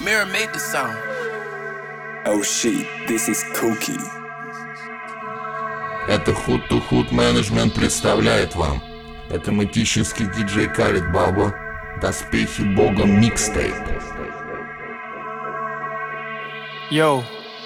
Mirror made the song. Oh shit, this is Cookie. Это Hood to Hood Management представляет вам автоматический диджей Khaled Baba, Доспехи Бога микстейп. Йоу,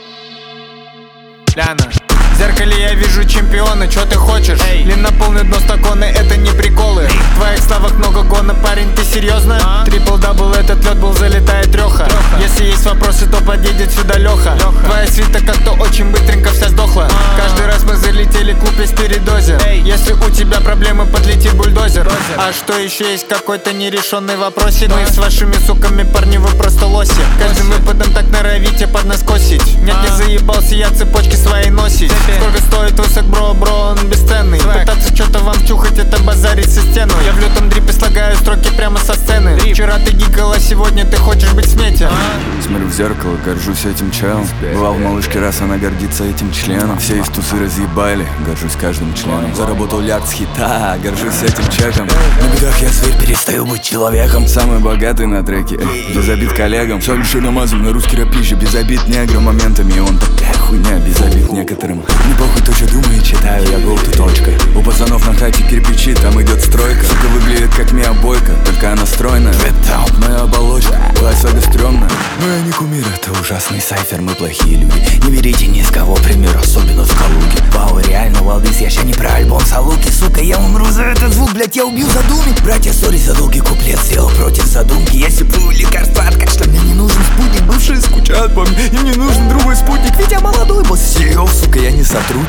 Ляна. В зеркале я вижу чемпиона, чё ты хочешь? Длиннополный дно стаконы, это не приколы. В твоих словах много гона, парень, ты серьезно? Трипл-дабл, этот лед был, залетает трёха. Если есть вопросы, то подъедет сюда Лёха. Твоя свита как-то очень быстренько вся сдохла. Каждый раз мы залетели, куплясь передозе. Если у тебя проблемы, подлетит бульдозер. А что еще есть какой-то нерешенный вопросик? Мы с вашими суками, парни, вы просто лоси. Каждым выпадом так норовите под нас косить. Нет, не заебался я цепочки свои носить. Сколько стоит высок, бро, он бесценный. Пытаться что-то вам втюхать, это базарить со стену. Я в лютом дрипе слагаю строки прямо со сцены. Вчера ты гикал, а сегодня ты хочешь быть в смете. Смотрю в зеркало, горжусь этим челом. Бывал в малышке раз, она гордится этим членом. Все из тусы разъебали, горжусь каждым членом. Заработал лярд с хита, горжусь этим чеком. На бедах я зверь, перестаю быть человеком. Самый богатый на треке, без обид коллегам. Все лишь намазан на русский рэп пища, без обид неграм моментами. Он такая хуйня, без обид некоторым. Не похуй то, что думаю, читаю, я был ты точкой. У пацанов на хате кирпичи, там идет стройка. Сука выглядит как Мия Бойко, только она стройная. Моя оболочка, была сага стрёмная. Мы не кумир, это ужасный сайфер, мы плохие люди. Не берите ни с кого пример, особенно в Калуге. Вау, реально, Валдис, я ща не про альбом Салуки. Сука, я умру за этот звук, блять, я убью задуми. Братья, сори за долгий куплет, сделал против задумки. Я сиплю лекарства от кашля, мне не нужен спутник. Бывшие скучают по мне, им не нужен другой спутник. Ведь я молодой босс CEO, сука, я не сотрудник.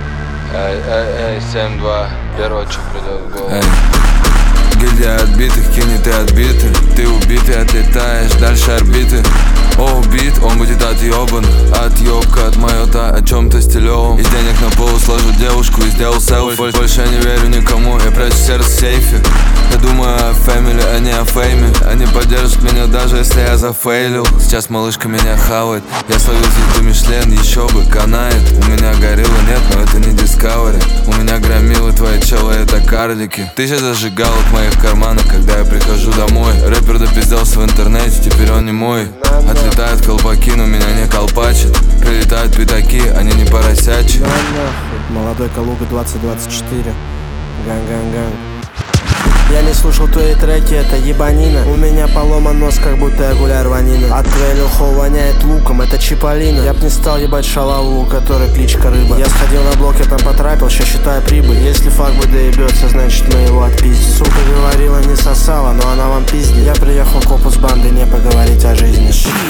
Эй, 7-2, первое, что придет в голову. Гильдия отбитых, кинет и отбиты. Ты убитый, отлетаешь дальше орбиты. О, убит, он будет отъебан. Отъебка от майота о чем-то стилевом. Из денег на полу сложу девушку и сделал селфи. Больше я не верю никому, я прячу сердце в сейфе. Я думаю о фэмили, а не о фейме. Они поддержат меня даже если я зафейлил. Сейчас малышка меня хавает. Я словил звезду Мишлен, еще бы, канает. У меня горилла нет, но это не Discovery. У меня громилы, твои челы, это карлики. Тысяча зажигалок в моих карманах, когда я прихожу домой. Рэпер допизделся в интернете, теперь он не мой. Отлетают колпаки, но меня не колпачат. Прилетают пятаки, они не поросячьи. Молодой Калуга 2024. Ган-ган-ган. Я не слушал твои треки, это ебанина. У меня поломан нос, как будто я гуляю рванина. От твоего хол воняет луком, это Чиполлино. Я б не стал ебать шалаву, у которой кличка Рыба. Я сходил на блок, я там потрапил, ща считаю прибыль. Если факбой доебется, значит мы его отпиздим. Сука говорила, не сосала, но она вам пиздит. Я приехал к опу с бандой, не поговорить о жизни.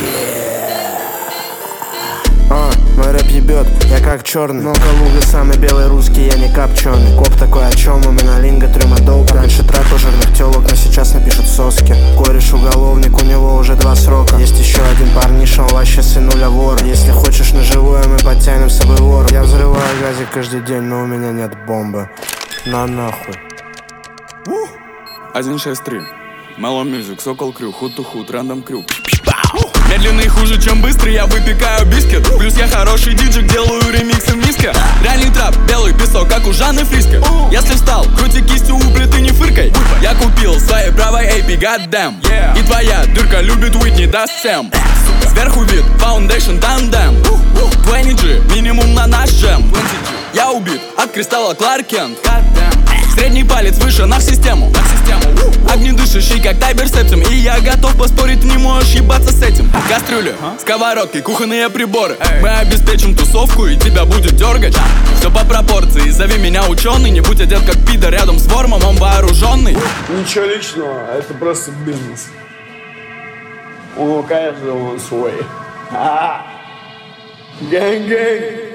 Мой рэп ебет, я как черный. Но Калуга самый белый русский, я не копченый. Коп такой, о чем у меня линга, трюма доуп. Раньше тратил жирных телок, но сейчас напишут соски. Кореш уголовник, у него уже 2 срока. Есть еще один парниша, он вообще сынуля вора. Если хочешь на живое, мы подтянем с собой вора. Я взрываю газик каждый день, но у меня нет бомбы. На нахуй. 163 Mellow Music, Сокол Крю, Hood to Hood, Random Crew. Медленный хуже, чем быстрый, я выпекаю бискет. Плюс я хороший диджик, делаю ремиксы в миске. Реальный трап, белый песок, как у Жанны Фриско. Если встал, крути кистью у плиты, не фыркай. Я купил своей правой AP, goddamn. И твоя дырка любит Уитни, даст всем. Сверху вид, Foundation, тандем. 20G, минимум на наш джем. Я убит от кристалла Кларк Кент. Средний палец выше на систему. Огнедышащий, как Тайбер Септим. И я готов поспорить, ты не можешь ебаться с этим. Кастрюли, сковородки, кухонные приборы. Мы обеспечим тусовку и тебя будет дергать. Все по пропорции, зови меня ученый. Не будь одет как пидор рядом с вормом, он вооруженный. Ничего личного, это просто бизнес. У каждого свой. Гэнг-гэнг.